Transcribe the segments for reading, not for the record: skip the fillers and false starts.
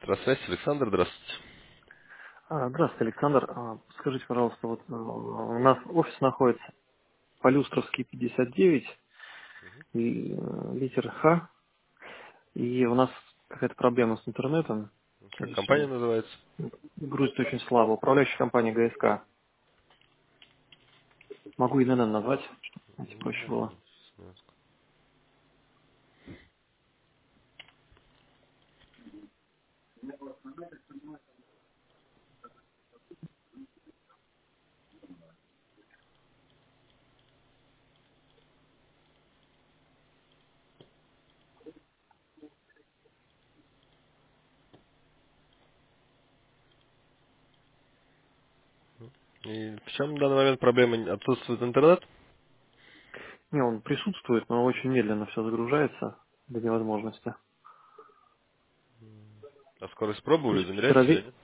Электросвязь, Александр, здравствуйте. Здравствуйте, Александр. Скажите, пожалуйста, вот у нас офис находится по Люстровский 59 и литер Х, и у нас какая-то проблема с интернетом. Как То есть компания он называется? грузит очень слабо. Управляющая компания ГСК. Могу ИНН назвать, чтобы знаете, проще Ну, было. И в чем в данный момент проблема? Отсутствует интернет? Не, он присутствует, но очень медленно все загружается до невозможности. А скорость То пробовали, есть замерять или нет?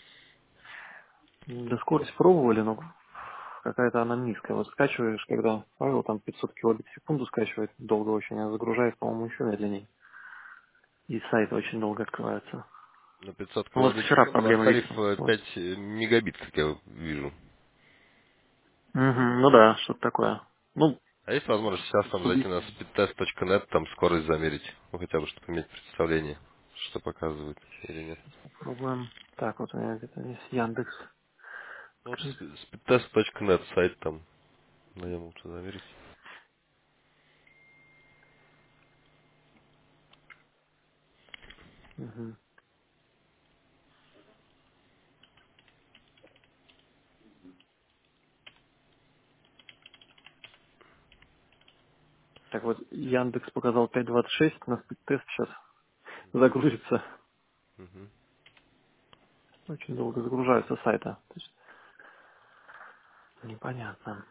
до скорость пробовали, но какая-то она низкая. Вот скачиваешь, когда файл там 500 килобит в секунду скачивает, долго очень, а загружает, по-моему, еще медленнее. И сайт очень долго открывается. На 500 Ну, вот килобит в вчера секунду. У вас проблема тариф видел. Вот. 5 мегабит, как я вижу. Мгм, ну да, что-то такое. Ну, А есть возможность сейчас там зайти на субъективно. speedtest.net, там скорость замерить? Ну, хотя бы, чтобы иметь представление, что показывает или нет. Попробуем. Так, вот у меня где-то есть Яндекс Ну, вот открыт. speedtest.net сайт там, на нем лучше замерить. Мгм. Так вот, Яндекс показал 5.26, на тест сейчас загрузится. Мгм. Очень долго загружаются сайта. То есть непонятно.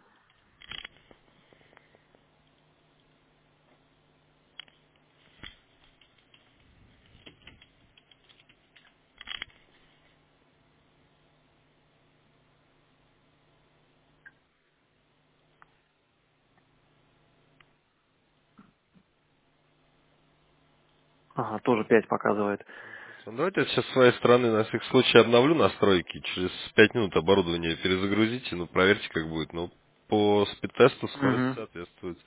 Ага, тоже 5 показывает. Ну, давайте я сейчас с своей стороны на всякий случай обновлю настройки. Через 5 минут оборудование перезагрузите, ну, проверьте, как будет. Ну, по спид-тесту скорость Мгм. соответствует.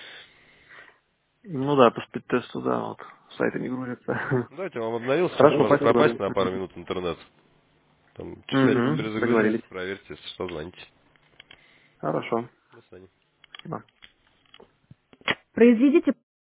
Ну да, по спид-тесту, да, вот сайты не грузятся. Ну, давайте я вам обновил, сейчас Хорошо, может спасибо. пропасть на пару Мгм. минут интернет. Там, через 5 минут Мгм. перезагрузится, Договорились. проверьте, если что, звоните. Хорошо. До свидания. Спасибо. Произведите